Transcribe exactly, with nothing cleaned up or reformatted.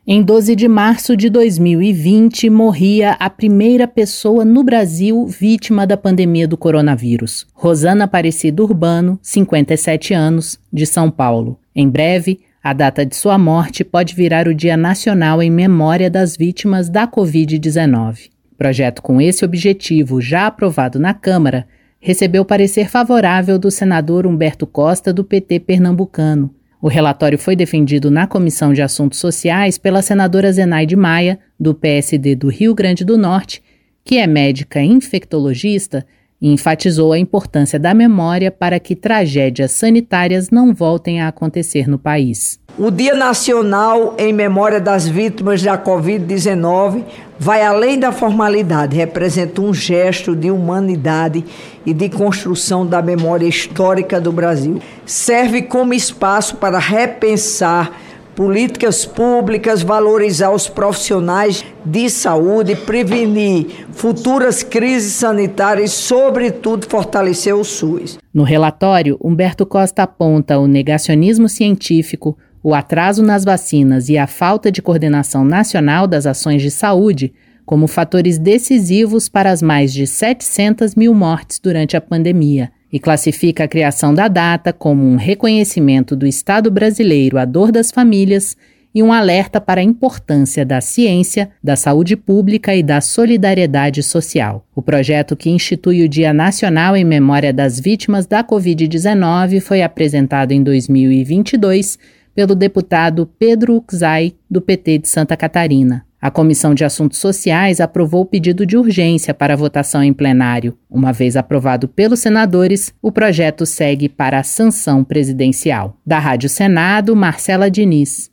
Em doze de março de dois mil e vinte, morria a primeira pessoa no Brasil vítima da pandemia do coronavírus. Rosana Aparecida Urbano, cinquenta e sete anos, de São Paulo. Em breve, a data de sua morte pode virar o Dia Nacional em memória das vítimas da covid dezenove. Projeto com esse objetivo, já aprovado na Câmara, recebeu parecer favorável do senador Humberto Costa, do P T pernambucano. O relatório foi defendido na Comissão de Assuntos Sociais pela senadora Zenaide Maia, do P S D do Rio Grande do Norte, que é médica infectologista e enfatizou a importância da memória para que tragédias sanitárias não voltem a acontecer no país. O Dia Nacional em Memória das Vítimas da covid dezenove vai além da formalidade, representa um gesto de humanidade e de construção da memória histórica do Brasil. Serve como espaço para repensar políticas públicas, valorizar os profissionais de saúde, prevenir futuras crises sanitárias e, sobretudo, fortalecer o SUS. No relatório, Humberto Costa aponta o negacionismo científico, o atraso nas vacinas e a falta de coordenação nacional das ações de saúde como fatores decisivos para as mais de setecentas mil mortes durante a pandemia e classifica a criação da data como um reconhecimento do Estado brasileiro à dor das famílias e um alerta para a importância da ciência, da saúde pública e da solidariedade social. O projeto que institui o Dia Nacional em Memória das Vítimas da covid dezenove foi apresentado em dois mil e vinte e dois pelo deputado Pedro Uczai, do P T de Santa Catarina. A Comissão de Assuntos Sociais aprovou o pedido de urgência para votação em plenário. Uma vez aprovado pelos senadores, o projeto segue para a sanção presidencial. Da Rádio Senado, Marcela Diniz.